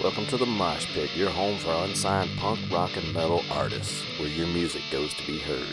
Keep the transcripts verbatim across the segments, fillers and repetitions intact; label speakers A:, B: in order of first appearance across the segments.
A: Welcome to the Mosh Pit, your home for unsigned punk, rock, and metal artists, where your music goes to be heard.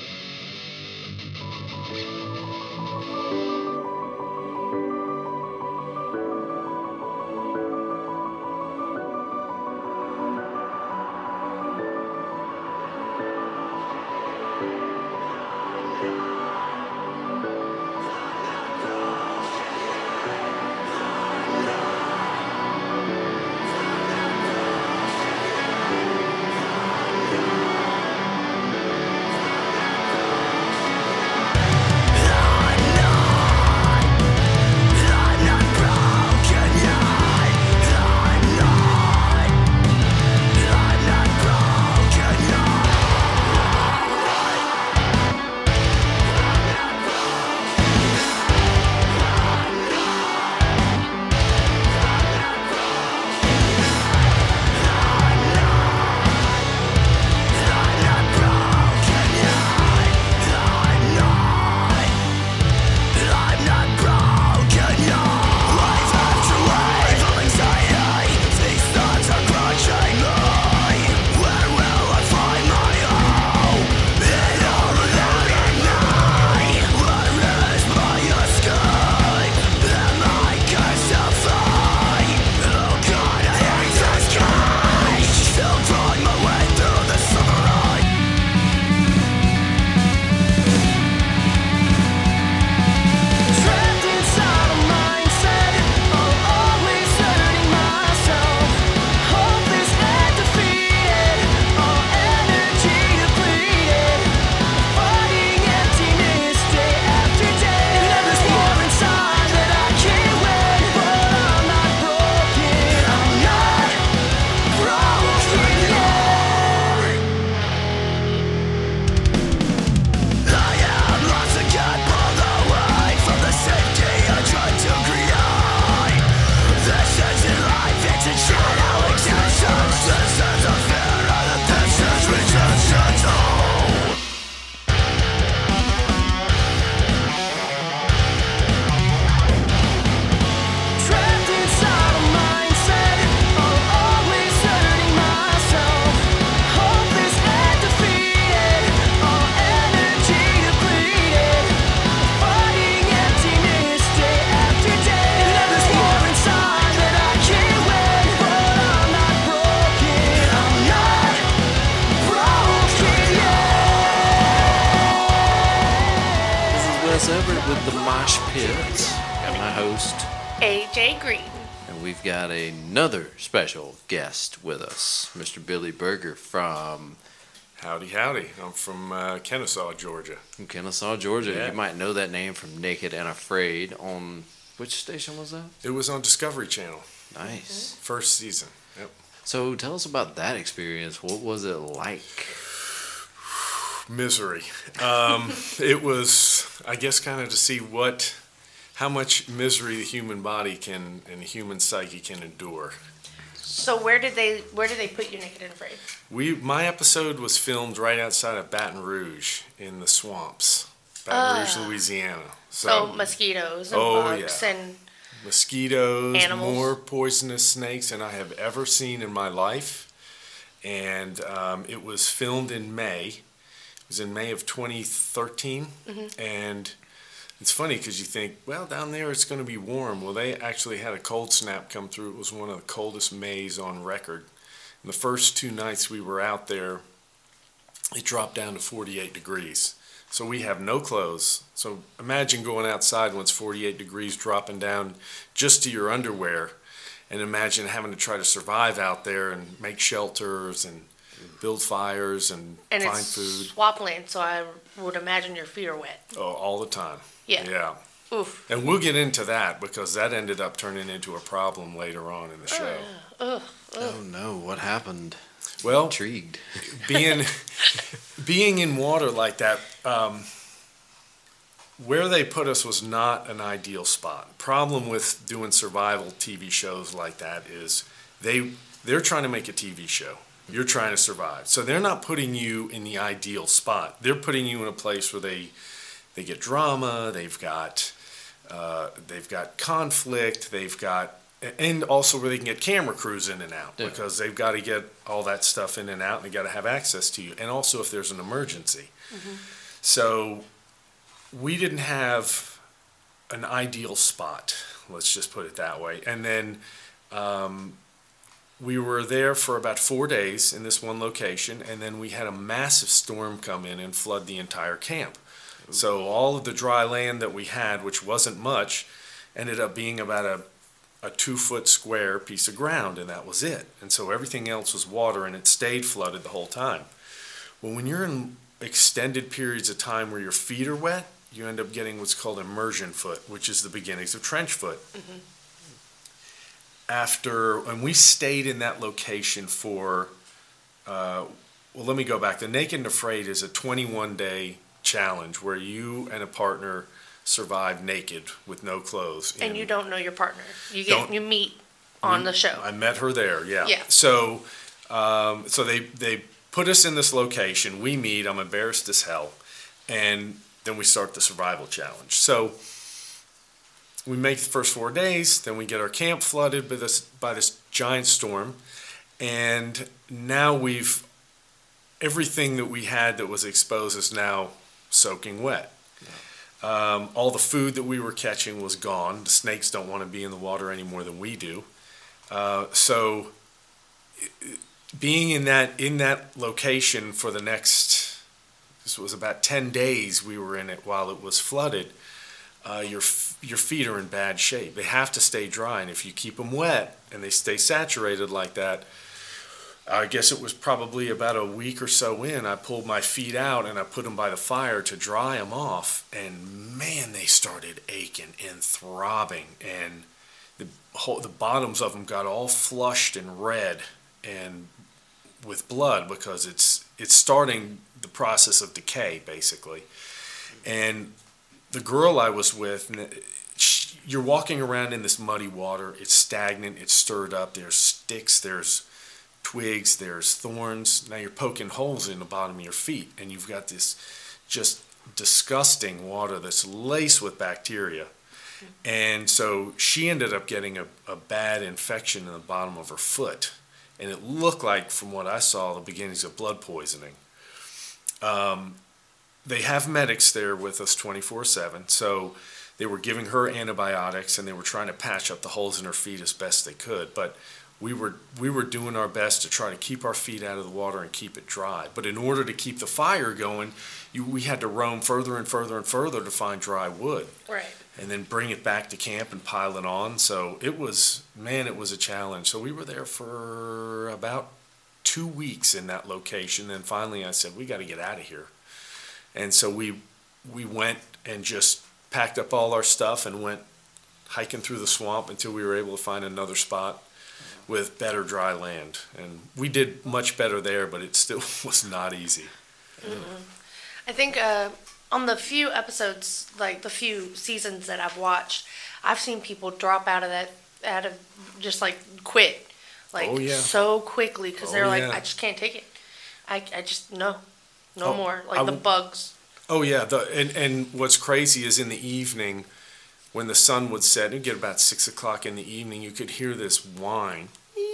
A: With the Mosh Pit. Got my host,
B: A J Green.
A: And we've got another special guest with us, Mister Billy Berger from...
C: Howdy, howdy. I'm from uh, Kennesaw, Georgia.
A: From Kennesaw, Georgia.
C: Yeah.
A: You might know that name from Naked and Afraid on... Which station was that?
C: It was on Discovery Channel.
A: Nice.
C: Mm-hmm. First season. Yep.
A: So tell us about that experience. What was it like?
C: Misery. Um, it was, I guess, kind of to see what, how much misery the human body can and the human psyche can endure.
B: So where did they where did they put you, Naked and Afraid?
C: We my episode was filmed right outside of Baton Rouge in the swamps, Baton Rouge,
B: Uh,
C: Louisiana.
B: So, so mosquitoes and
C: oh,
B: bugs
C: yeah.
B: and
C: mosquitoes,
B: animals.
C: More poisonous snakes than I have ever seen in my life, and um, it was filmed in May. It was in May of twenty thirteen, mm-hmm. And it's funny because you think, well, down there it's going to be warm. Well, they actually had a cold snap come through. It was one of the coldest Mays on record. And the first two nights we were out there, it dropped down to forty-eight degrees. So we have no clothes. So imagine going outside when it's forty-eight degrees, dropping down just to your underwear, and imagine having to try to survive out there and make shelters and build fires and,
B: and
C: find
B: it's
C: food.
B: swampland, so I would imagine your feet are wet.
C: Oh, all the time.
B: Yeah.
C: Yeah.
B: Oof.
C: And we'll get into that because that ended up turning into a problem later on in the show.
B: Uh, ugh, ugh.
A: Oh no, what happened?
C: Well,
A: intrigued.
C: being being in water like that, um, where they put us was not an ideal spot. Problem with doing survival T V shows like that is they they're trying to make a T V show. You're trying to survive. So they're not putting you in the ideal spot. They're putting you in a place where they they get drama, they've got uh, they've got conflict, they've got and also where they can get camera crews in and out,
A: Yeah.
C: because they've got to get all that stuff in and out, and they got to have access to you, and also if there's an emergency. So we didn't have an ideal spot, let's just put it that way. And then um, we were there for about four days in this one location, and then we had a massive storm come in and flood the entire camp. So all of the dry land that we had, which wasn't much, ended up being about a a two-foot square piece of ground, and that was it. And so everything else was water, and it stayed flooded the whole time. Well, when you're in extended periods of time where your feet are wet, you end up getting what's called immersion foot, which is the beginnings of trench foot.
B: Mm-hmm.
C: After, and we stayed in that location for, uh, well, let me go back. The Naked and Afraid is a twenty-one day challenge where you and a partner survive naked with no clothes.
B: And
C: in-
B: you don't know your partner. You
C: Don't-
B: get you meet on the show.
C: I met her there, yeah.
B: Yeah.
C: So, um, so they, they put us in this location, we meet, I'm embarrassed as hell, and then we start the survival challenge. So, we make the first four days, then we get our camp flooded by this, by this giant storm, and now we've, everything that we had that was exposed is now soaking wet. Um, all the food that we were catching was gone. The snakes don't want to be in the water any more than we do. Uh, so being in that in that location for the next, this was about ten days we were in it while it was flooded, uh, your f- your feet are in bad shape. They have to stay dry, and if you keep them wet and they stay saturated like that, I guess it was probably about a week or so in, I pulled my feet out and I put them by the fire to dry them off, and man, they started aching and throbbing, and the whole, the bottoms of them got all flushed and red and with blood, because it's it's starting the process of decay basically. And the girl I was with, she, you're walking around in this muddy water. It's stagnant. It's stirred up. There's sticks. There's twigs, there's thorns. Now you're poking holes in the bottom of your feet, and you've got this just disgusting water that's laced with bacteria. And so she ended up getting a, a bad infection in the bottom of her foot, and it looked like, from what I saw, the beginnings of blood poisoning. Um, they have medics there with us twenty-four seven, so they were giving her antibiotics, and they were trying to patch up the holes in her feet as best they could. But we were we were doing our best to try to keep our feet out of the water and keep it dry. But in order to keep the fire going, you, we had to roam further and further and further to find dry wood,
B: Right.
C: and then bring it back to camp and pile it on. So it was, man, it was a challenge. So we were there for about two weeks in that location. And finally I said, we got to get out of here. And so we we went and just packed up all our stuff and went hiking through the swamp until we were able to find another spot with better dry land. And we did much better there, but it still was not easy.
B: Mm-hmm. I think uh, on the few episodes, like the few seasons that I've watched, I've seen people drop out of that, out of just like quit, like
C: Oh, yeah.
B: so quickly, because
C: Oh,
B: they're like,
C: yeah.
B: I just can't take it. I, I just no, no
C: Oh,
B: more. Like
C: I
B: the
C: w-
B: bugs.
C: Oh yeah, the, and, and what's crazy is in the evening, when the sun would set, it'd get about six o'clock in the evening, you could hear this whine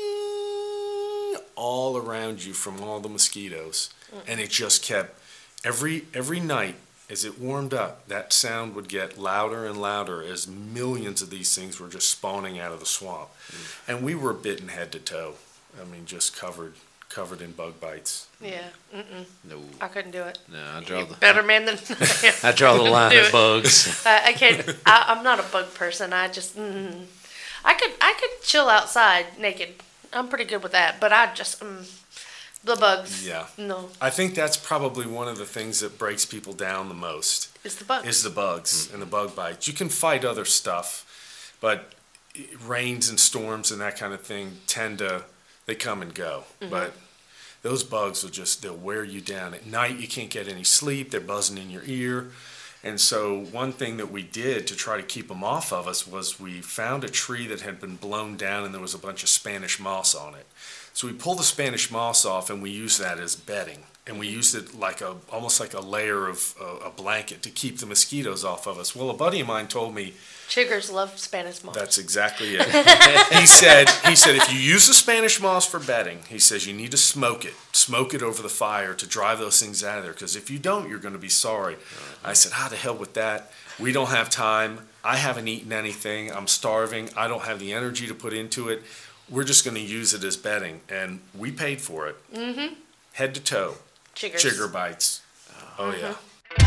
C: all around you from all the mosquitoes. And it just kept, every every night as it warmed up, that sound would get louder and louder as millions of these things were just spawning out of the swamp. And we were bitten head to toe. I mean, just covered covered in bug bites.
B: Yeah. Mm-mm.
A: No,
B: I couldn't do it.
A: no, I draw the
B: Better man than
A: I draw the line
B: Do
A: at
B: it.
A: bugs.
B: I, I can't. I, I'm not a bug person. I just. Mm, I could. I could chill outside naked. I'm pretty good with that. But I just. Mm, the bugs.
C: Yeah.
B: No,
C: I think that's probably one of the things that breaks people down the most.
B: it's the bugs.
C: Is the bugs and the bug bites. You can fight other stuff, but rains and storms and that kind of thing tend to, they come and go. But those bugs will just, they'll wear you down. At night you can't get any sleep, they're buzzing in your ear, And so one thing that we did to try to keep them off of us was we found a tree that had been blown down and there was a bunch of Spanish moss on it. So we pulled the Spanish moss off and we used that as bedding. And we used it like a, almost like a layer of uh, a blanket to keep the mosquitoes off of us. Well, a buddy of mine told me,
B: Chiggers love Spanish moss.
C: that's exactly it. he said, he said, if you use the Spanish moss for bedding, he says you need to smoke it, smoke it over the fire to drive those things out of there. Because if you don't, you're going to be sorry. I said, how the hell with that? We don't have time. I haven't eaten anything. I'm starving. I don't have the energy to put into it. We're just going to use it as bedding. And we paid for it. Mm-hmm. Head to toe.
B: Chiggers.
C: Chigger bites. Oh,
B: Mm-hmm.
C: yeah.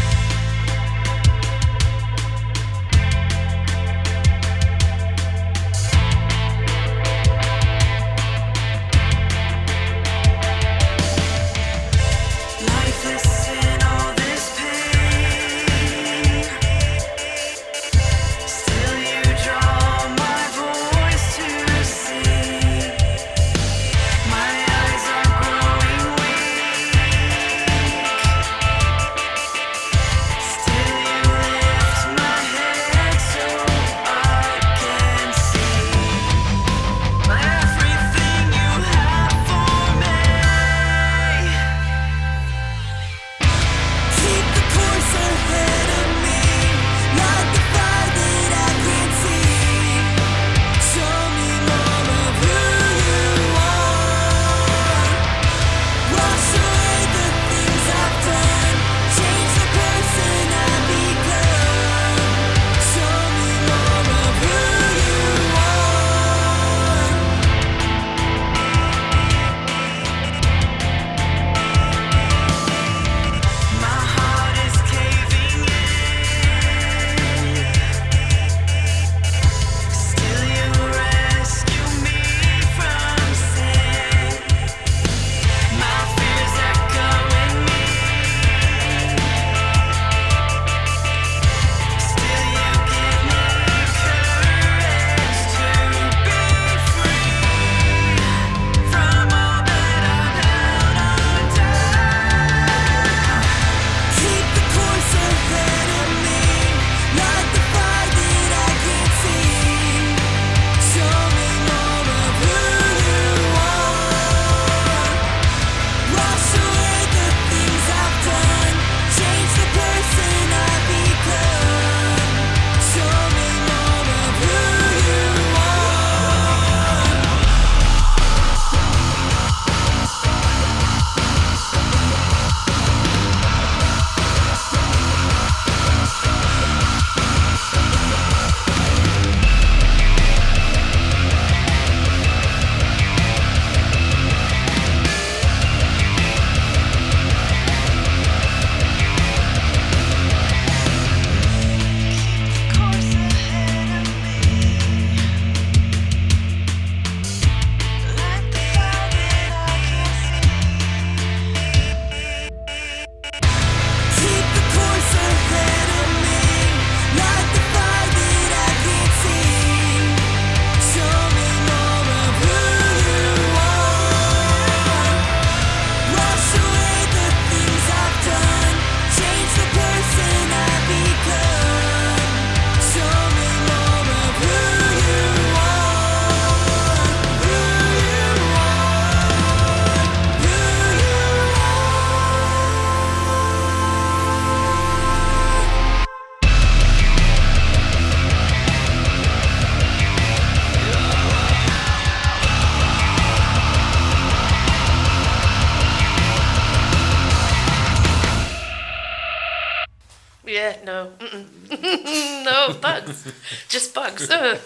B: Yeah, no. Mm-mm. No, bugs. Just bugs. uh,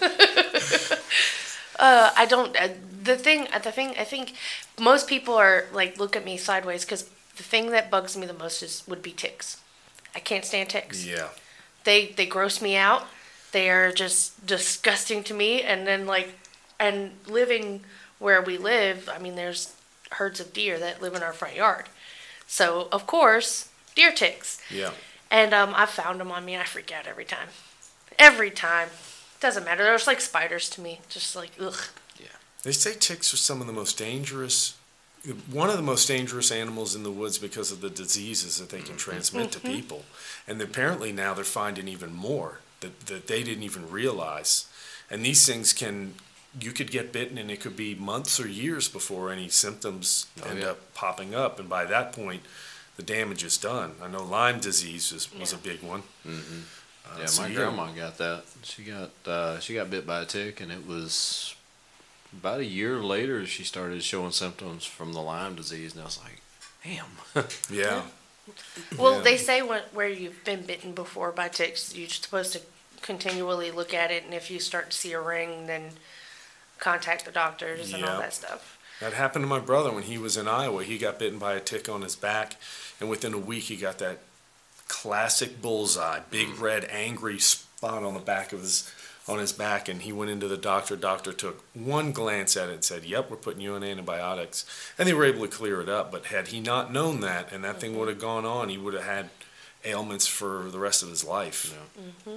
B: I don't, uh, the thing, uh, the thing, I think most people are, like, look at me sideways because the thing that bugs me the most is, would be ticks. I can't stand ticks.
C: Yeah.
B: They, they gross me out. They are just disgusting to me. And then, like, and living where we live, I mean, there's herds of deer that live in our front yard. So, of course, deer ticks.
C: Yeah.
B: And um, I've found them on me, and I freak out every time. Every time. Doesn't matter. They're just like spiders to me. Just like, ugh.
C: They say ticks are some of the most dangerous one of the most dangerous animals in the woods because of the diseases that they can transmit to people. And apparently now they're finding even more that, that they didn't even realize. And these things can, you could get bitten and it could be months or years before any symptoms
A: Oh,
C: end
A: yeah.
C: up popping up. And by that point, the damage is done. I know Lyme disease was, was
B: Yeah.
C: a big one.
A: Mm-hmm.
C: Uh,
A: Yeah,
C: so
A: my
C: you
A: grandma got that. She got uh, she got bit by a tick, and it was about a year later she started showing symptoms from the Lyme disease, and I was like, damn.
C: Yeah.
B: Well,
C: Yeah.
B: they say when, where you've been bitten before by ticks, you're supposed to continually look at it, and if you start to see a ring, then contact the doctors and all
C: Yeah.
B: that stuff.
C: That happened to my brother when he was in Iowa. He got bitten by a tick on his back, and within a week he got that classic bullseye, big red angry spot on the back of his on his back, and he went into the doctor. Doctor took one glance at it and said, "Yep, we're putting you on antibiotics," and they were able to clear it up. But had he not known that, and that thing would have gone on, he would have had ailments for the rest of his life.
A: Yeah.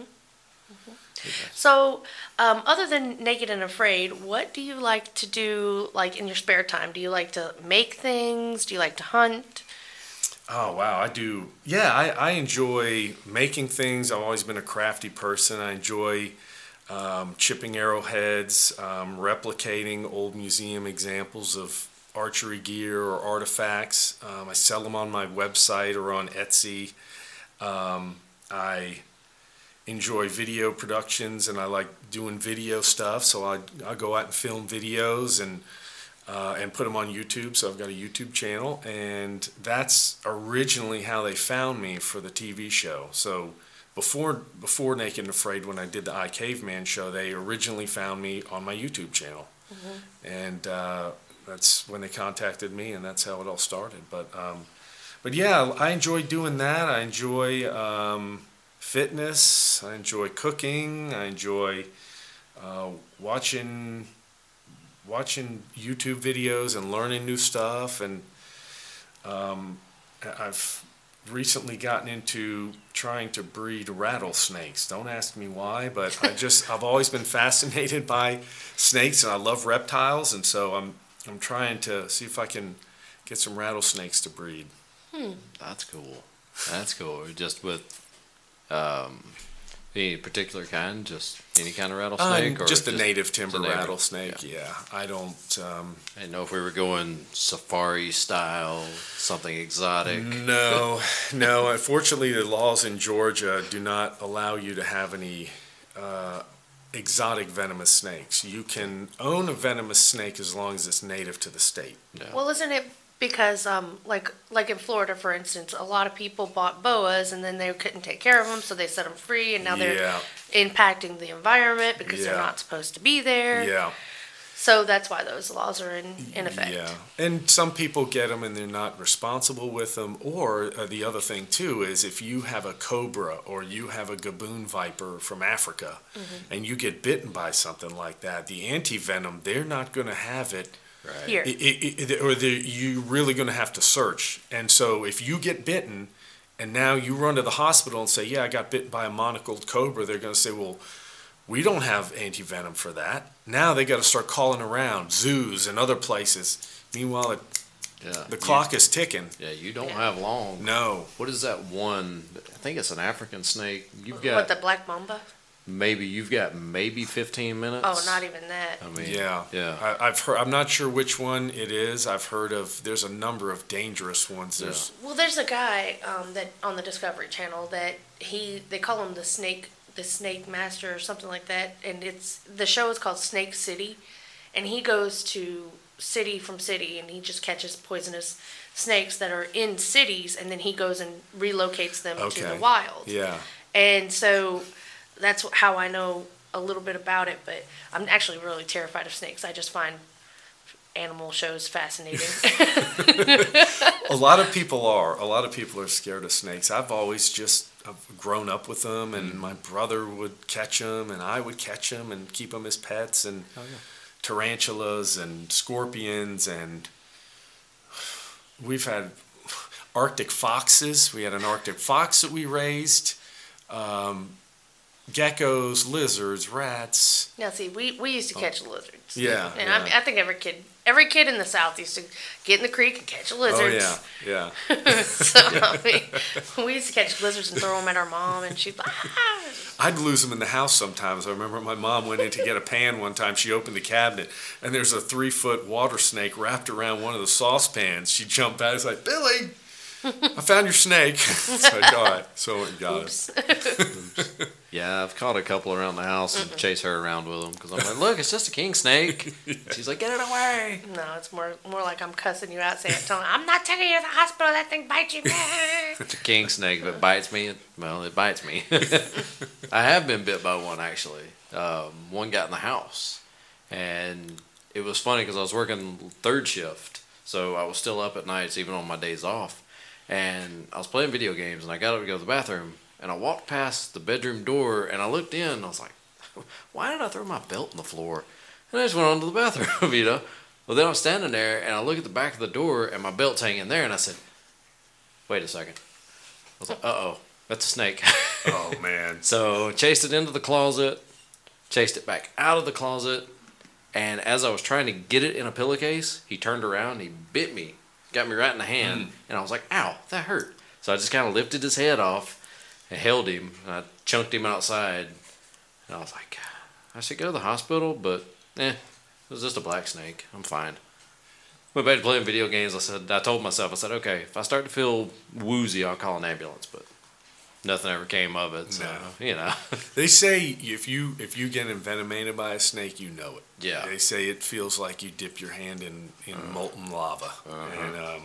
B: So, um, other than Naked and Afraid, what do you like to do, like in your spare time? Do you like to make things? Do you like to hunt?
C: Oh wow, I do. Yeah, I, I enjoy making things. I've always been a crafty person. I enjoy um, chipping arrowheads, um, replicating old museum examples of archery gear or artifacts. Um, I sell them on my website or on Etsy. Um, I enjoy video productions and I like doing video stuff. So I I go out and film videos and. Uh, and put them on YouTube. So I've got a YouTube channel, and that's originally how they found me for the T V show. So before before Naked and Afraid, when I did the I Caveman show, they originally found me on my YouTube channel, and uh, that's when they contacted me, and that's how it all started. But um, but yeah, I enjoy doing that. I enjoy um, fitness. I enjoy cooking. I enjoy uh, watching. watching YouTube videos and learning new stuff, and um, I've recently gotten into trying to breed rattlesnakes. Don't ask me why, but I just I've always been fascinated by snakes, and I love reptiles, and so I'm I'm trying to see if I can get some rattlesnakes to breed.
A: That's cool. That's cool. Just with um, any particular kind, just any kind of rattlesnake,
C: Um,
A: or
C: just a native timber
A: native?
C: rattlesnake. Yeah. I don't. Um,
A: I didn't know if we were going safari style, something exotic.
C: No, no. Unfortunately, the laws in Georgia do not allow you to have any uh, exotic venomous snakes. You can own a venomous snake as long as it's native to the state.
A: Yeah.
B: Well, isn't it because, um, like, like in Florida, for instance, a lot of people bought boas and then they couldn't take care of them, so they set them free, and now they're
C: Yeah,
B: impacting the environment because they're
C: Yeah.
B: not supposed to be there.
C: yeah,
B: So that's why those laws are in, in effect.
C: yeah. And some people get them and they're not responsible with them. Or uh, the other thing too is if you have a cobra or you have a gaboon viper from Africa, and you get bitten by something like that, the anti-venom, they're not going to have it.
A: Right.
B: Here.
C: It, it, it, or the, you're really going to have to search. And so if you get bitten and now you run to the hospital and say, yeah, I got bitten by a monocled cobra, they're going to say, well, we don't have anti-venom for that. Now they got to start calling around zoos and other places. Meanwhile, it,
A: Yeah.
C: the
A: You-
C: clock is ticking.
A: Yeah, you don't
B: Yeah.
A: have long.
C: No.
A: What is that one? I think it's an African snake. You've
B: What,
A: got
B: the black mamba?
A: maybe you've got maybe fifteen minutes.
B: Oh, not even that.
A: I mean,
C: Yeah.
A: yeah.
C: I, I've heard. I'm not sure which one it is. I've heard of. There's a number of dangerous ones.
A: Yeah.
C: There's.
B: Well, there's a guy um, that on the Discovery Channel that he they call him the snake the snake master or something like that, and it's the show is called Snake City, and he goes to city from city and he just catches poisonous snakes that are in cities, and then he goes and relocates them to the
C: Okay.
B: wild.
C: Yeah.
B: And so that's wh- how I know a little bit about it, but I'm actually really terrified of snakes. I just find animal shows fascinating.
C: A lot of people are. A lot of people are scared of snakes. I've always just I've grown up with them, and my brother would catch them, and I would catch them and keep them as pets, and tarantulas and scorpions, and we've had Arctic foxes. We had an Arctic fox that we raised. Um, geckos, lizards, rats.
B: Now, see, we, we used to catch lizards.
C: Yeah,
B: And I, mean,
C: yeah.
B: I think every kid every kid in the South used to get in the creek and catch lizards.
C: Oh yeah, yeah.
B: So, I mean, we used to catch lizards and throw them at our mom, and she'd ah.
C: I'd lose them in the house sometimes. I remember my mom went in to get a pan one time. She opened the cabinet, and there's a three-foot water snake wrapped around one of the saucepans. She jumped out. It's like, Billy, I found your snake. So I got it. So I went and got
B: Oops.
C: it.
A: Yeah, I've caught a couple around the house and chase her around with them because I'm like, look, it's just a king snake. She's like, get it away.
B: No, it's more more like I'm cussing you out, saying, telling, I'm not taking you to the hospital. That thing bites you.
A: It's a king snake. If it bites me, it, well, it bites me. I have been bit by one, actually. Um, one got in the house. And it was funny because I was working third shift. So I was still up at nights, even on my days off. And I was playing video games, and I got up to go to the bathroom. And I walked past the bedroom door, and I looked in, and I was like, why did I throw my belt on the floor? And I just went on to the bathroom, you know. Well, then I'm standing there, and I look at the back of the door, and my belt's hanging there, and I said, wait a second. I was like, uh-oh, that's a snake.
C: Oh, man.
A: So chased it into the closet, chased it back out of the closet, and as I was trying to get it in a pillowcase, he turned around, he bit me, got me right in the hand,
C: Mm.
A: and I was like, ow, that hurt. So I just kind of lifted his head off, and held him, and I chunked him outside, and I was like, I should go to the hospital, but eh, it was just a black snake. I'm fine. Went back to playing video games. I said, I told myself, I said, okay, if I start to feel woozy, I'll call an ambulance, but nothing ever came of it, so,
C: No.
A: you know.
C: They say if you if you get envenomated by a snake, you know it.
A: Yeah.
C: They say it feels like you dip your hand in, in
A: Uh-huh.
C: molten lava.
A: Uh-huh.
C: And um,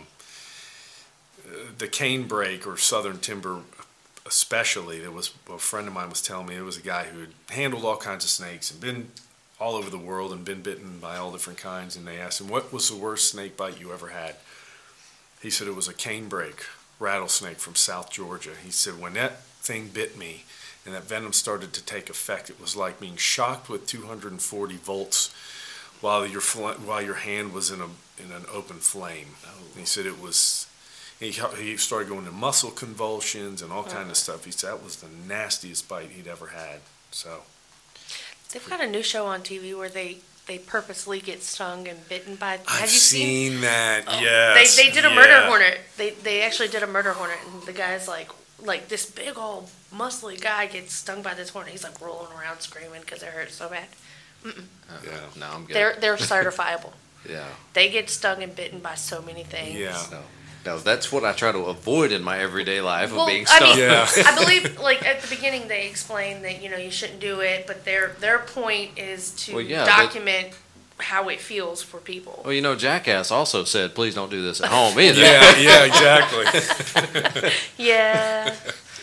C: the canebrake or southern timber especially, there was a friend of mine was telling me there was a guy who had handled all kinds of snakes and been all over the world and been bitten by all different kinds, and they asked him, what was the worst snake bite you ever had? He said it was a canebrake rattlesnake from South Georgia. He said when that thing bit me and that venom started to take effect, it was like being shocked with two hundred forty volts while your fl- while your hand was in a in an open flame. And he said it was. He, he started going to muscle convulsions and all kind of stuff. He said that was the nastiest bite he'd ever had. So
B: They've got a new show on T V where they, they purposely get stung and bitten by. Have
C: I've
B: you seen?
C: seen that.
B: Oh,
C: Yes,
B: They they did a
C: yeah.
B: murder hornet. They they actually did a murder hornet, and the guy's like like this big old muscly guy gets stung by this hornet. He's like rolling around screaming because it hurts so bad.
C: Yeah.
A: No, I'm good.
B: They're they're certifiable.
A: yeah.
B: They get stung and bitten by so many things.
C: Yeah.
A: No. No, that's what I try to avoid in my everyday life
B: Well,
A: of being
B: I
A: stung.
B: mean,
C: Yeah.
B: I believe, like at the beginning, they explained that you know you shouldn't do it, but their their point is to
A: Well, yeah, but-
B: document how it feels for people.
A: Well, you know, Jackass also said, please don't do this at home either.
C: Yeah, yeah, exactly.
B: Yeah,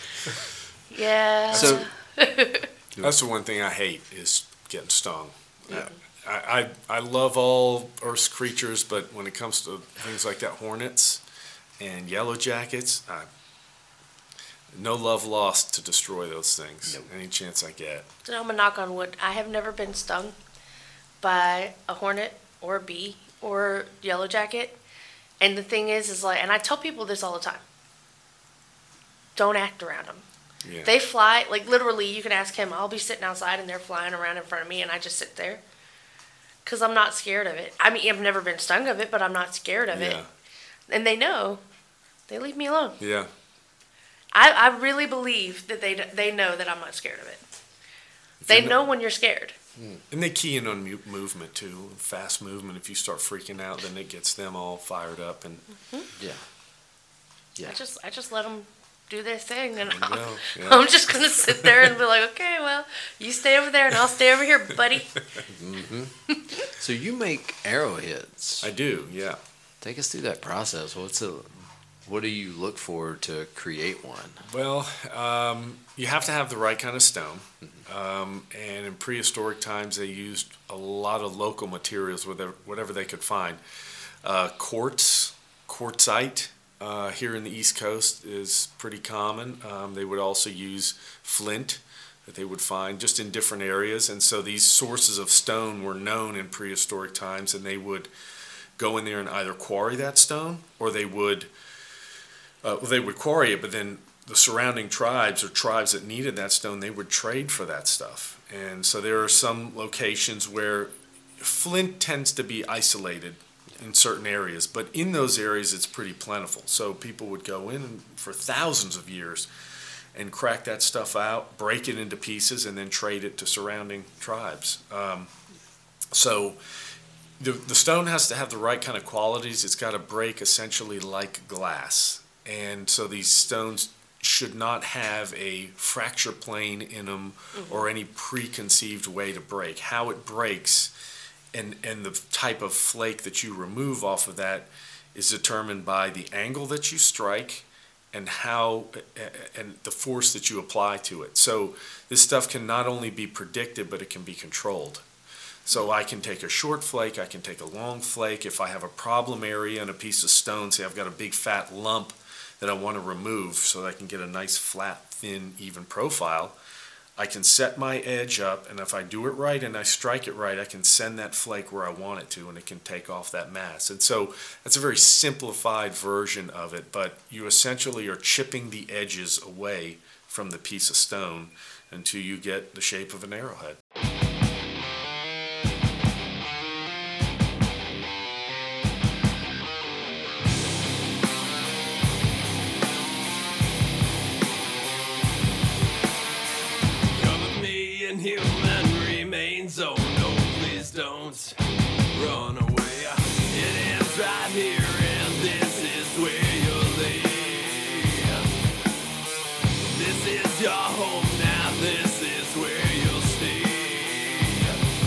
B: yeah.
A: So,
C: That's the one thing I hate is getting stung. I, I I love all Earth's creatures, but when it comes to things like that, hornets and yellow jackets, I, no love lost to destroy those things.
A: Nope.
C: Any chance I get.
B: So I'm gonna knock on wood. I have never been stung by a hornet or a bee or yellow jacket. And the thing is, is like, and I tell people this all the time. Don't act around them.
C: Yeah.
B: They fly, like literally, you can ask him, I'll be sitting outside and they're flying around in front of me and I just sit there. Because I'm not scared of it. I mean, I've never been stung of it, but I'm not scared of it.
C: Yeah.
B: And they know. They leave me alone.
C: Yeah.
B: I, I really believe that they they know that I'm not scared of it. They
C: you're
B: know when you're scared.
C: And they key in on mu- movement too, fast movement. If you start freaking out, then it gets them all fired up. And
A: yeah. Yeah.
B: I just I just let them do their thing, and
C: There you
B: I'm,
C: go, yeah.
B: I'm just gonna sit there and be like, okay, well, you stay over there, and I'll stay over here, buddy.
A: So you make arrowheads.
C: I do, yeah.
A: Take us through that process. What's a, what do you look for to create one?
C: Well, um, you have to have the right kind of stone. Um, and in prehistoric times, they used a lot of local materials, whatever, whatever they could find. Uh, quartz, quartzite, uh, here in the East Coast is pretty common. Um, they would also use flint that they would find just in different areas. And so these sources of stone were known in prehistoric times, and they would go in there and either quarry that stone, or they would uh, they would quarry it, but then the surrounding tribes or tribes that needed that stone, they would trade for that stuff. And so there are some locations where flint tends to be isolated in certain areas, but in those areas it's pretty plentiful. So people would go in for thousands of years and crack that stuff out, break it into pieces, and then trade it to surrounding tribes. Um, so the, the stone has to have the right kind of qualities. It's got to break essentially like glass. And so these stones should not have a fracture plane in them mm-hmm. or any preconceived way to break. How it breaks and, and the type of flake that you remove off of that is determined by the angle that you strike and how and the force that you apply to it. So this stuff can not only be predicted, but it can be controlled. So I can take a short flake, I can take a long flake. If I have a problem area in a piece of stone, say I've got a big fat lump that I want to remove so that I can get a nice flat, thin, even profile, I can set my edge up, and if I do it right and I strike it right, I can send that flake where I want it to, and it can take off that mass. And so that's a very simplified version of it, but you essentially are chipping the edges away from the piece of stone until you get the shape of an arrowhead.
D: Human remains, oh no, please don't run away. It ends right here, and this is where you'll lay. This is your home now, this is where you'll stay.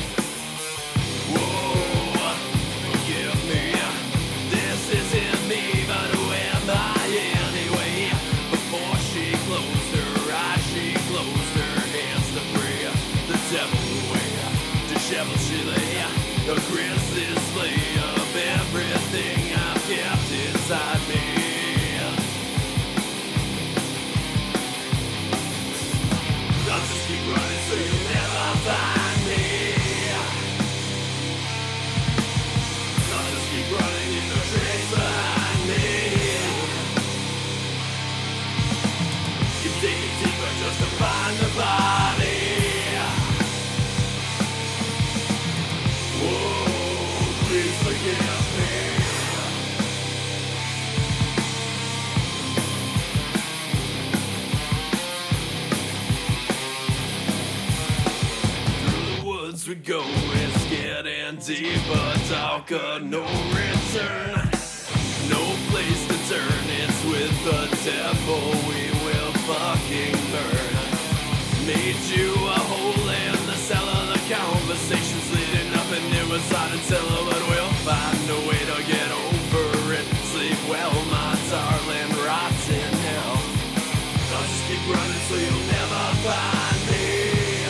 D: Whoa, forgive me, this isn't me, but who am I anyway? Before she closed her eyes, she closed her hands to pray. The devil away, disheveled she lay, the grisly slay of everything I've kept inside me. I'll just keep running so you'll never find me. I'll just keep running in the trace behind me. Keep digging deeper just to find the body. Forgive me. Through the woods we go, it's getting deeper, darker, no return, no place to turn. It's with the devil we will fucking burn. Made you a hole in the cellar, the conversations leading up, and it was hard to tell her, but we'll find a way to get over it. Sleep well, my darling, rot in hell. I'll just keep running so you'll never find me.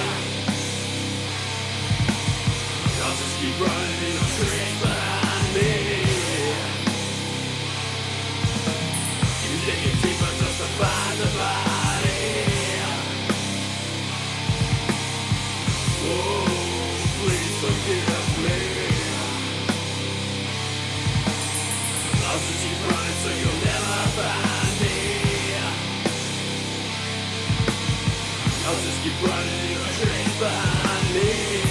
D: I'll just keep running in the trees behind me. Keep digging deeper just to find the body. Whoa, please forgive me. I'll just keep running so you'll never find me. I'll just keep running in the trees behind me.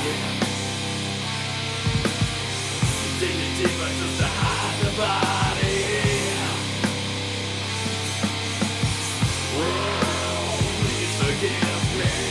D: Digging deeper just to hide the body. Whoa, please forgive me.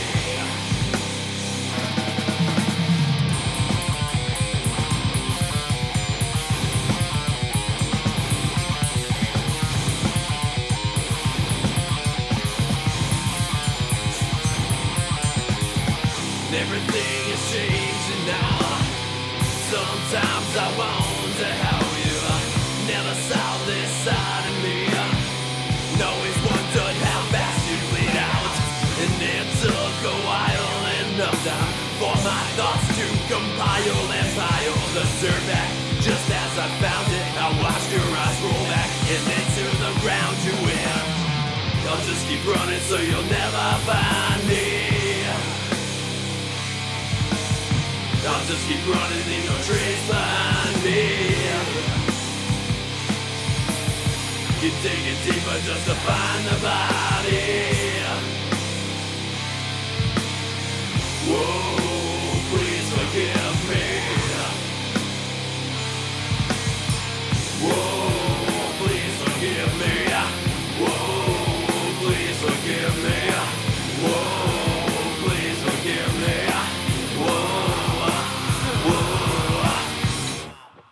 D: Everything is changing now. Sometimes I wonder how you never saw this side of me. Always wondered how fast you bleed out, and it took a while enough time for my thoughts to compile and pile the dirt back. Just as I found it, I watched your eyes roll back, and then to the ground you went. I'll just keep running so you'll never find me. I'll just keep running in your trees behind me. Keep digging deeper just to find the body. Whoa, please forgive me. Whoa, please forgive me. Whoa, please forgive me. Whoa, please forgive me. Whoa, whoa.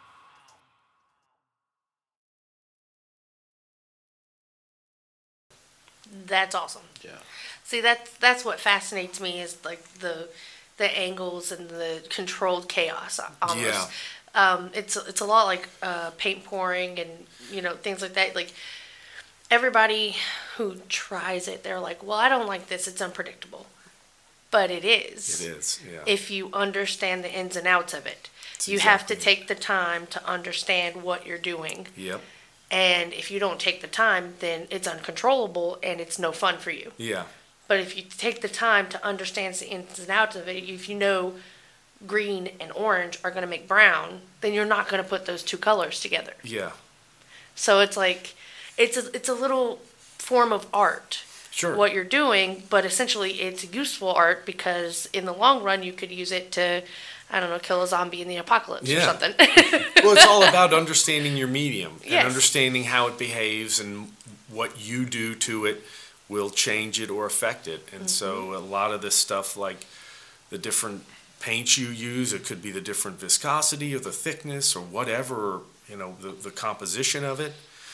B: That's awesome.
A: Yeah.
B: See, that's that's what fascinates me is like the the angles and the controlled chaos almost.
C: Yeah.
B: Um, it's it's a lot like uh, paint pouring and you know things like that. Like everybody who tries it, they're like, "Well, I don't like this. It's unpredictable," but it is.
C: It is, yeah.
B: If you understand the ins and outs of it,
C: That's
B: you have
C: exactly
B: to
C: it.
B: take the time to understand what you're doing.
C: Yep.
B: And if you don't take the time, then it's uncontrollable and it's no fun for you.
C: Yeah.
B: But if you take the time to understand the ins and outs of it, if you know green and orange are going to make brown, then you're not going to put those two colors together.
C: Yeah.
B: So it's like, it's a, it's a little form of art,
C: Sure.
B: what you're doing, but essentially it's useful art because in the long run you could use it to, I don't know, kill a zombie in the apocalypse or
C: Yeah.
B: something.
C: Well, it's all about understanding your medium and
B: Yes.
C: understanding how it behaves and what you do to it will change it or affect it. And so a lot of this stuff, like the different paints you use, it could be the different viscosity or the thickness or whatever, you know, the, the composition of it.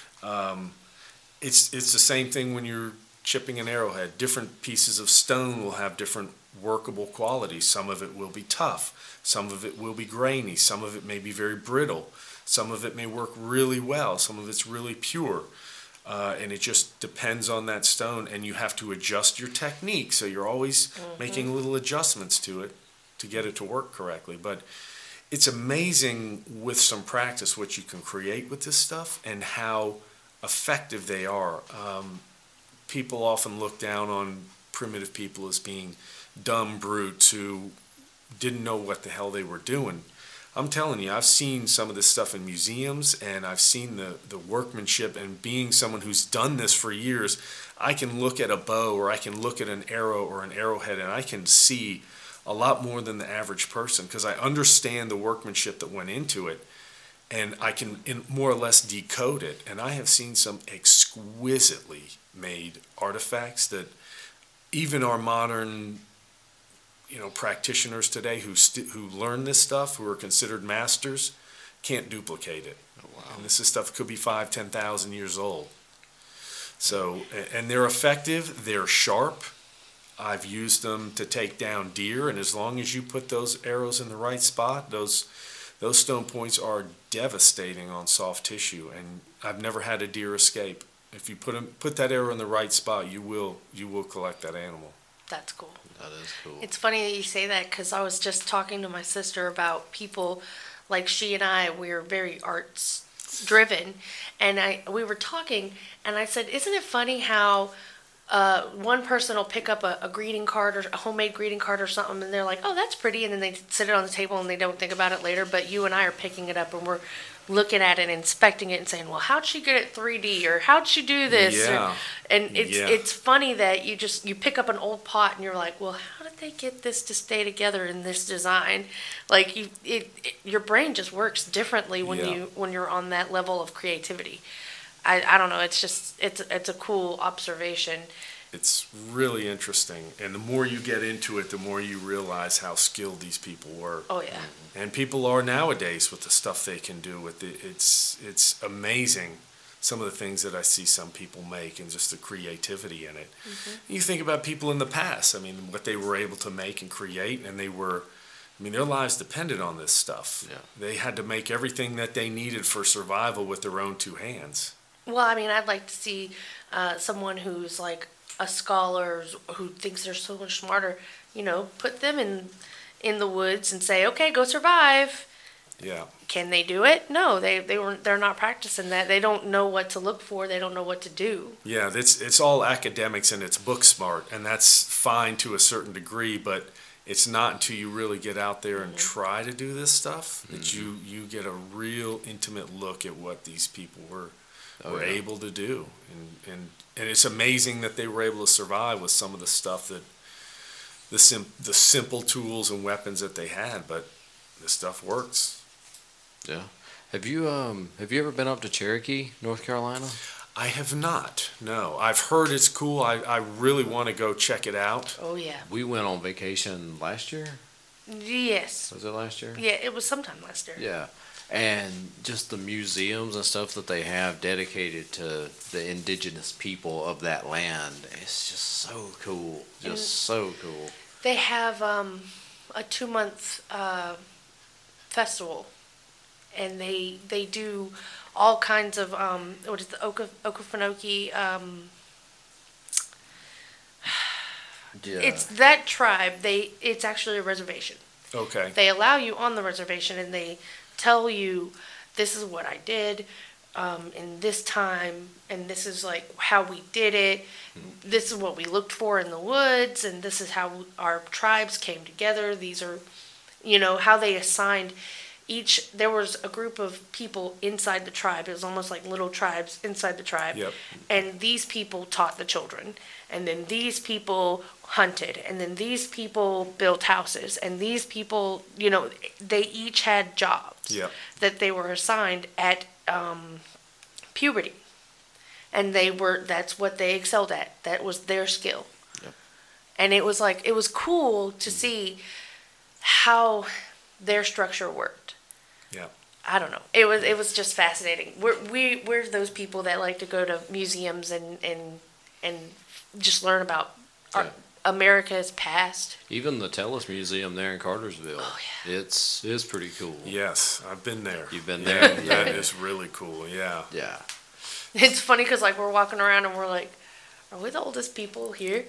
C: Um, it's, it's the same thing when you're chipping an arrowhead. Different pieces of stone will have different workable qualities. Some of it will be tough. Some of it will be grainy. Some of it may be very brittle. Some of it may work really well. Some of it's really pure. Uh, and it just depends on that stone, and you have to adjust your technique. So you're always making little adjustments to it to get it to work correctly. But it's amazing with some practice what you can create with this stuff and how effective they are. Um, people often look down on primitive people as being dumb brutes who didn't know what the hell they were doing. I'm telling you, I've seen some of this stuff in museums, and I've seen the, the workmanship, and being someone who's done this for years, I can look at a bow or I can look at an arrow or an arrowhead and I can see a lot more than the average person because I understand the workmanship that went into it, and I can in more or less decode it. And I have seen some exquisitely made artifacts that even our modern you know, practitioners today who st- who learn this stuff, who are considered masters, can't duplicate it.
A: Oh, wow.
C: And this is stuff could be five, ten thousand years old. So, a- and they're effective. They're sharp. I've used them to take down deer, and as long as you put those arrows in the right spot, those those stone points are devastating on soft tissue. And I've never had a deer escape. If you put 'em- put that arrow in the right spot, you will you will collect that animal.
B: That's cool.
A: That is cool.
B: It's funny that you say that because I was just talking to my sister about people like she and I, we're very arts driven. And I we were talking and I said, isn't it funny how uh, one person will pick up a, a greeting card or a homemade greeting card or something and they're like, oh, that's pretty. And then they sit it on the table and they don't think about it later. But you and I are picking it up and we're looking at it, inspecting it and saying, well, how'd she get it three D or how'd she do this?
C: Yeah.
B: Or, and it's
C: Yeah.
B: it's funny that you just, you pick up an old pot and you're like, well, how did they get this to stay together in this design? Like you, it, it your brain just works differently when
C: Yeah.
B: you, when you're on that level of creativity. I, I don't know. It's just, it's, it's a cool observation.
C: It's really interesting. And the more you get into it, the more you realize how skilled these people were.
B: Oh yeah.
C: And people are nowadays with the stuff they can do with it. It's it's amazing some of the things that I see some people make and just the creativity in it.
B: Mm-hmm.
C: You think about people in the past, I mean, what they were able to make and create, and they were, I mean, their lives depended on this stuff.
A: Yeah.
C: They had to make everything that they needed for survival with their own two hands.
B: Well, I mean, I'd like to see uh, someone who's like a scholar who thinks they're so much smarter, you know, put them in in the woods and say, okay, go survive.
C: Yeah.
B: Can they do it? No, they they weren't. They're not practicing that. They don't know what to look for. They don't know what to do.
C: Yeah, it's it's all academics and it's book smart, and that's fine to a certain degree, but it's not until you really get out there and try to do this stuff that you, you get a real intimate look at what these people were
A: Oh,
C: were
A: yeah.
C: able to do. And, and and it's amazing that they were able to survive with some of the stuff that the sim- the simple tools and weapons that they had, but this stuff works.
A: Yeah. Have you um have you ever been up to Cherokee, North Carolina?
C: I have not. No, I've heard it's cool. I, I really want to go check it out.
B: Oh yeah.
A: We went on vacation last year.
B: Yes.
A: Was it last year?
B: Yeah, it was sometime last year.
A: Yeah. And just the museums and stuff that they have dedicated to the indigenous people of that land. It's just so cool. Just
B: And-
A: so cool.
B: They have um, a two month uh, festival, and they they do all kinds of um, what is the Oka, Okefenokee? Um,
A: Yeah.
B: It's that tribe. They it's actually a reservation.
C: Okay.
B: They allow you on the reservation, and they tell you, this is what I did um, in this time, and this is like how we did it. This is what we looked for in the woods, and this is how our tribes came together. These are, you know, how they assigned each. There was a group of people inside the tribe. It was almost like little tribes inside the tribe.
C: Yep.
B: And these people taught the children, and then these people hunted, and then these people built houses, and these people, you know, they each had jobs
C: Yep.
B: that they were assigned at um, puberty, and they were that's what they excelled at. That was their skill.
A: Yep.
B: And it was like it was cool to see how their structure worked.
C: Yeah.
B: I don't know. It was it was just fascinating. We're we we're those people that like to go to museums and and and just learn about our,
A: Yeah.
B: America's past.
A: Even the Tellus Museum there in Cartersville.
B: Oh, yeah.
A: It's it's pretty cool.
C: Yes, I've been there.
A: You've been
C: Yeah,
A: there?
C: that
A: Yeah.
C: is really cool. Yeah.
A: Yeah.
B: It's funny because like we're walking around and we're like, are we the oldest people here?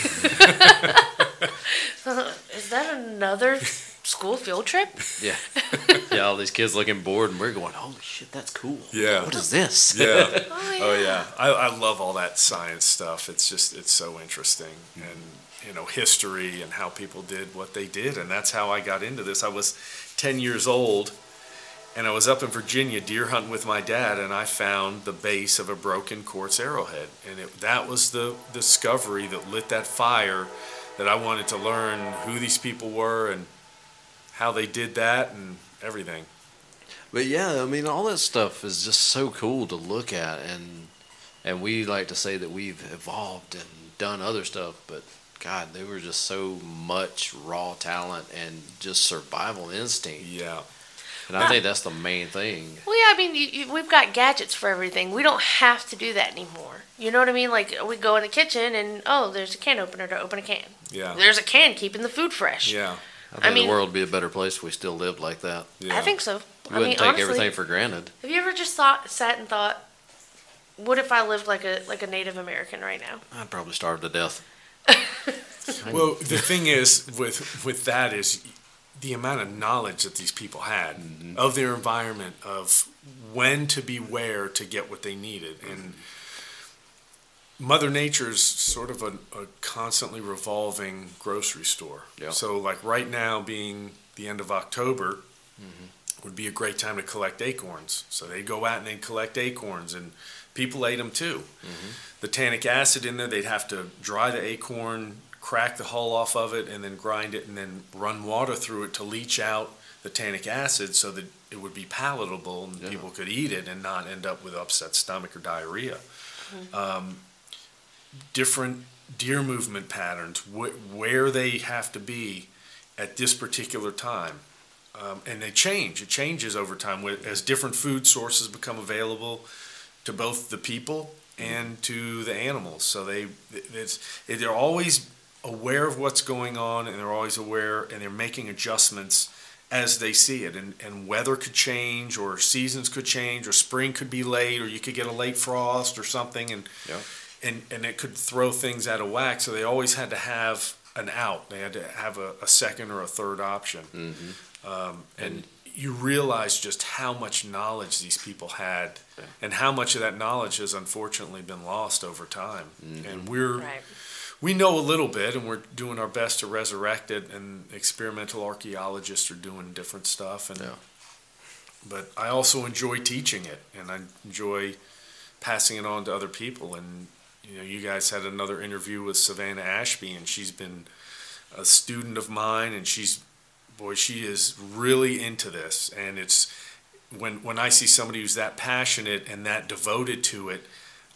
B: Is that another school field trip?
A: Yeah. Yeah, all these kids looking bored and we're going, holy shit, that's cool.
C: Yeah.
A: What is this?
C: Yeah.
B: Oh yeah.
C: Oh yeah, I, I love all that science stuff. It's just it's so interesting, and you know, history and how people did what they did, and that's how I got into this. I was ten years old, and I was up in Virginia deer hunting with my dad, and I found the base of a broken quartz arrowhead, and it, that was the discovery that lit that fire that I wanted to learn who these people were and how they did that and everything.
A: But yeah, I mean, all that stuff is just so cool to look at, and and we like to say that we've evolved and done other stuff, but God, they were just so much raw talent and just survival instinct.
C: Yeah.
A: And I think that's the main thing.
B: Well, yeah, I mean, you, you, we've got gadgets for everything. We don't have to do that anymore. You know what I mean? Like, we go in the kitchen and, oh, there's a can opener to open a can.
C: Yeah.
B: There's a can keeping the food fresh.
C: Yeah.
A: I think
B: mean-
A: the world would be a better place if we still lived like that.
C: Yeah.
B: I think so.
A: We
B: I
A: wouldn't
B: mean,
A: take
B: honestly,
A: everything for granted.
B: have you ever just thought, sat and thought, what if I lived like a like a Native American right now?
A: I'd probably starve to death.
C: Well, the thing is with with that is the amount of knowledge that these people had of their environment, of when to be where to get what they needed, and Mother Nature's sort of a, a constantly revolving grocery store.
A: Yeah.
C: So, like right now, being the end of October, would be a great time to collect acorns. So they go out and they collect acorns, and people ate them too. The tannic acid in there, they'd have to dry the acorn, crack the hull off of it, and then grind it, and then run water through it to leach out the tannic acid so that it would be palatable and
A: Yeah.
C: people could eat it and not end up with upset stomach or diarrhea. Um, different deer movement patterns, wh- where they have to be at this particular time. Um, and they change. It changes over time with, as different food sources become available to both the people and to the animals. So they, it's, they're always aware of what's going on, and they're always aware, and they're making adjustments as they see it. And, and weather could change, or seasons could change, or spring could be late, or you could get a late frost or something, and
A: Yeah.
C: and and it could throw things out of whack. So they always had to have an out. They had to have a, a second or a third option.
A: Mm-hmm.
C: Um, and you realize just how much knowledge these people had,
A: Yeah.
C: and how much of that knowledge has unfortunately been lost over time. And we're
B: Right.
C: we know a little bit, and we're doing our best to resurrect it. And experimental archaeologists are doing different stuff. And
A: Yeah.
C: but I also enjoy teaching it, and I enjoy passing it on to other people. And you know, you guys had another interview with Savannah Ashby, and she's been a student of mine, and she's, boy, she is really into this. And it's when when I see somebody who's that passionate and that devoted to it,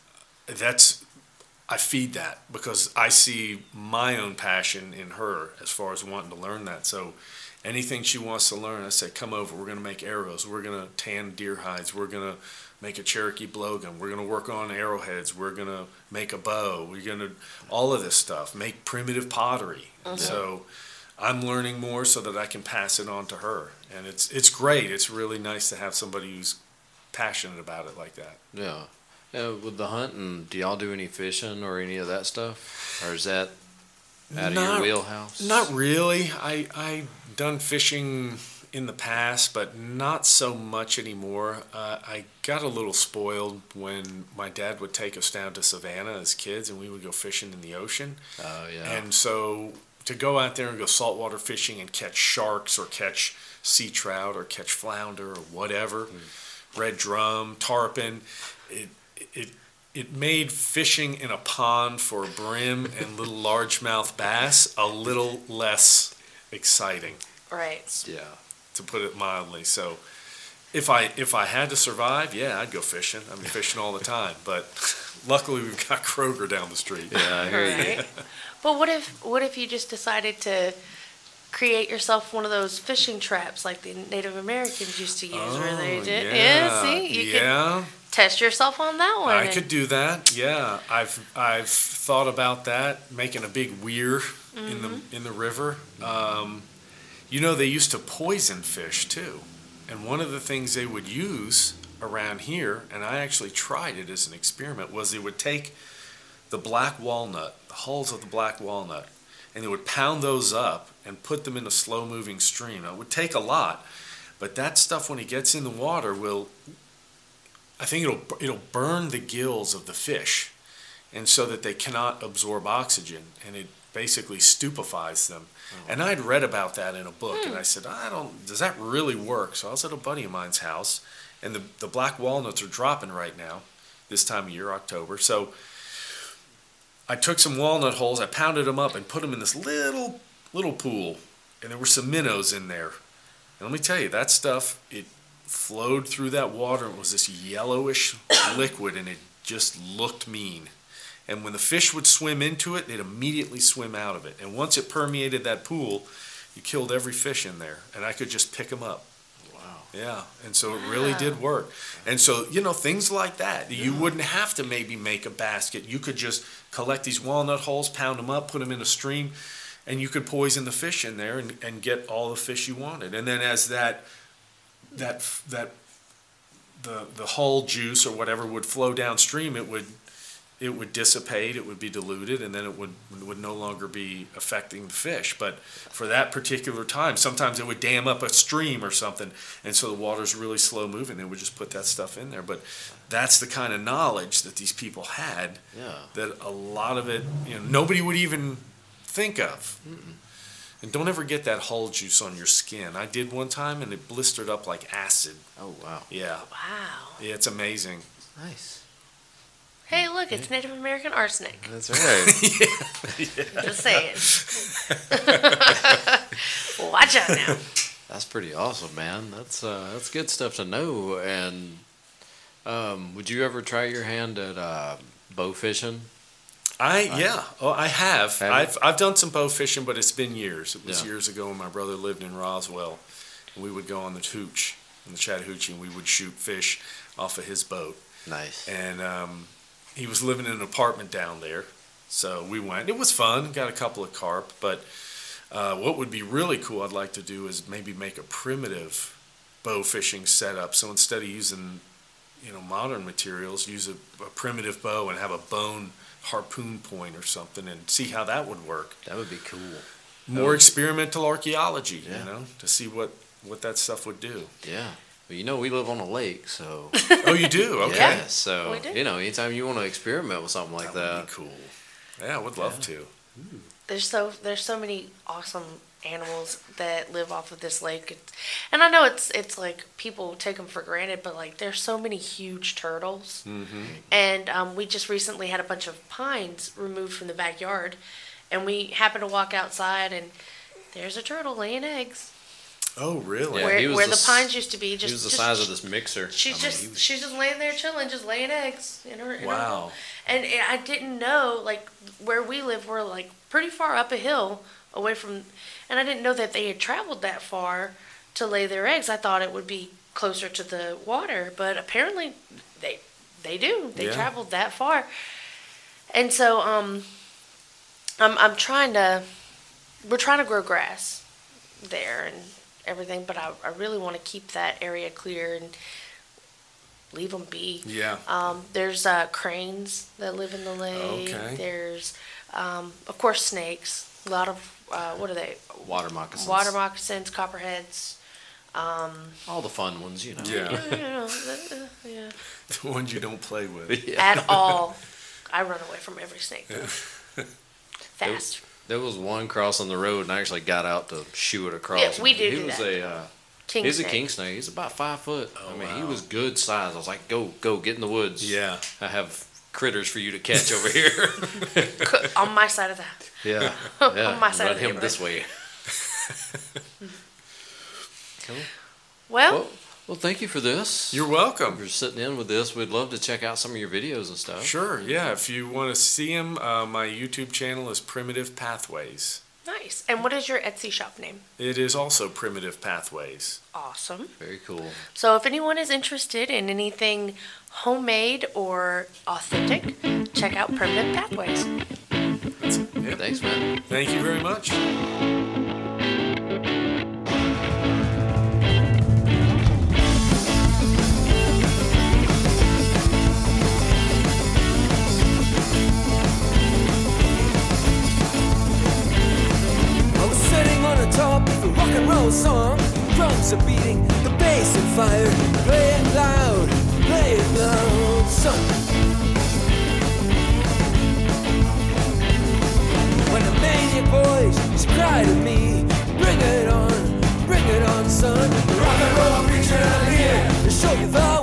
C: that's I feed that, because I see my own passion in her as far as wanting to learn that. So anything she wants to learn, I say, come over. We're going to make arrows. We're going to tan deer hides. We're going to make a Cherokee blowgun. We're going to work on arrowheads. We're going to make a bow. We're going to, all of this stuff, make primitive pottery. And so I'm learning more so that I can pass it on to her. And it's it's great. It's really nice to have somebody who's passionate about it like that.
A: Yeah. Yeah, with the hunting, do y'all do any fishing or any of that stuff? Or is that out of
C: Not-
A: your wheelhouse?
C: Not really. I I done fishing in the past, but not so much anymore. Uh, I got a little spoiled when my dad would take us down to Savannah as kids, and we would go fishing in the ocean.
A: Oh, yeah.
C: And so to go out there and go saltwater fishing and catch sharks or catch sea trout or catch flounder or whatever,
A: Mm.
C: red drum, tarpon, it it it made fishing in a pond for brim and little largemouth bass a little less exciting,
B: Right.
A: yeah.
C: to put it mildly. So if I if I had to survive, yeah, I'd go fishing. I'm fishing all the time, but luckily we've got Kroger down the street.
A: Yeah, I hear you.
B: Right. But what if what if you just decided to create yourself one of those fishing traps like the Native Americans used to use, where they
C: Oh,
B: did? Yeah, see, you could
C: yeah.
B: test yourself on that one.
C: I
B: and-
C: could do that. Yeah, I've I've thought about that, making a big weir in the in the river. Um, you know, they used to poison fish too, and one of the things they would use around here, and I actually tried it as an experiment, was they would take the black walnut, the hulls of the black walnut, and they would pound those up and put them in a slow-moving stream. Now, it would take a lot, but that stuff, when it gets in the water, will I think it'll it'll burn the gills of the fish, and so that they cannot absorb oxygen, and it basically stupefies them. And I'd read about that in a book, and I said, I don't. Does that really work? So I was at a buddy of mine's house, and the the black walnuts are dropping right now, this time of year, October. So I took some walnut hulls, I pounded them up, and put them in this little little pool, and there were some minnows in there. And let me tell you, that stuff, it flowed through that water. It was this yellowish liquid, and it just looked mean. And when the fish would swim into it, they'd immediately swim out of it. And once it permeated that pool, you killed every fish in there, and I could just pick them up.
A: Wow.
C: Yeah, and so it really did work. And so, you know, things like that. You wouldn't have to maybe make a basket. You could just collect these walnut hulls, pound them up, put them in a stream, and you could poison the fish in there and, and get all the fish you wanted. And then as that that that the the hull juice or whatever would flow downstream, it would it would dissipate, it would be diluted, and then it would would no longer be affecting the fish. But for that particular time, sometimes it would dam up a stream or something, and so the water's really slow moving. They would just put that stuff in there. But that's the kind of knowledge that these people had,
A: Yeah.
C: that a lot of it, you know, nobody would even think of. And don't ever get that hull juice on your skin. I did one time, and it blistered up like acid.
A: Oh, wow.
C: Yeah,
B: Wow.
C: yeah, it's amazing.
A: Nice.
B: Hey, look, it's Native American arsenic.
A: That's right.
B: Just saying. Watch out now.
A: That's pretty awesome, man. That's uh, that's good stuff to know. And um, would you ever try your hand at uh, bow fishing?
C: I yeah, oh, I have.
A: Have you?
C: I've I've done some bow fishing, but it's been years. It was
A: Yeah.
C: years ago when my brother lived in Roswell, and we would go on the Hooch, on the Chattahoochee, and we would shoot fish off of his boat.
A: Nice.
C: And um, he was living in an apartment down there, so we went. It was fun. Got a couple of carp, but uh, what would be really cool, I'd like to do, is maybe make a primitive bow fishing setup. So instead of using, you know, modern materials, use a, a primitive bow and have a bone harpoon point or something, and see how that would work.
A: That would be cool.
C: More experimental archaeology,
A: Yeah.
C: you know, to see what what that stuff would do.
A: Yeah. Well, you know, we live on a lake, so.
C: Oh, you do? Okay.
A: Yeah, so,
B: We do.
A: you know, anytime you want to experiment with something like
C: that would
A: that.
C: be cool. Yeah, I would love to.
B: There's so there's so many awesome animals that live off of this lake. It's, and I know it's it's like people take them for granted, but like there's so many huge turtles.
C: Mm-hmm.
B: And um, we just recently had a bunch of pines removed from the backyard, and we happened to walk outside, and there's a turtle laying eggs.
C: Oh, really?
A: Yeah,
B: where
A: he was
B: where
A: the
B: the,
A: s-
B: pines used to be. Just
A: he was the
B: just,
A: size of this mixer.
B: She's
A: I mean,
B: just
A: he was-
B: she's just laying there chilling, just laying eggs in her. In her
C: Wow.
B: home. And I didn't know, like where we live, we're like pretty far up a hill away from, and I didn't know that they had traveled that far to lay their eggs. I thought it would be closer to the water, but apparently they they do. They
C: Yeah.
B: traveled that far, and so um, I'm I'm trying to, we're trying to grow grass there and everything, but I, I really want to keep that area clear and leave them be.
C: Yeah.
B: Um, there's uh, cranes that live in the lake.
C: Okay.
B: There's, um, of course, snakes. A lot of, uh, what are they?
A: water moccasins.
B: Water moccasins, copperheads. Um,
A: All the fun ones, you know.
C: Yeah.
B: you know, uh, uh, yeah.
C: The ones you don't play with.
A: Yeah.
B: At all. I run away from every snake. though. Fast.
A: There was one crossing the road, and I actually got out to shoo it across.
B: Yeah, we do
A: He
B: do
A: was
B: that.
A: a uh,
B: King
A: he's
B: snake.
A: a king snake. He's about five foot.
C: Oh,
A: I mean, he
C: wow.
A: was good size. I was like, go, go, get in the woods.
C: Yeah.
A: I have critters for you to catch over here.
B: Co- On my side of the house.
A: yeah,
B: On
A: yeah.
B: my side
A: Run
B: of the
A: him this way. Cool.
B: Well,
A: Well, well, thank you for this.
C: You're welcome.
A: for sitting in with this. We'd love to check out some of your videos and stuff.
C: Sure, yeah. If you want to see them, uh, my YouTube channel is Primitive Pathways.
B: nice. And what is your Etsy shop name?
C: It is also Primitive Pathways.
B: Awesome.
A: Very cool.
B: So if anyone is interested in anything homemade or authentic, check out Primitive Pathways.
C: Yep.
A: Thanks, man.
C: Thank you very much.
D: I was sitting on the top of a rock and roll song. Drums are beating, the bass and fire. Play it loud, play it loud, son. When the maniac boys cry to me, bring it on, bring it on, son. Rock and roll preacher here to show you the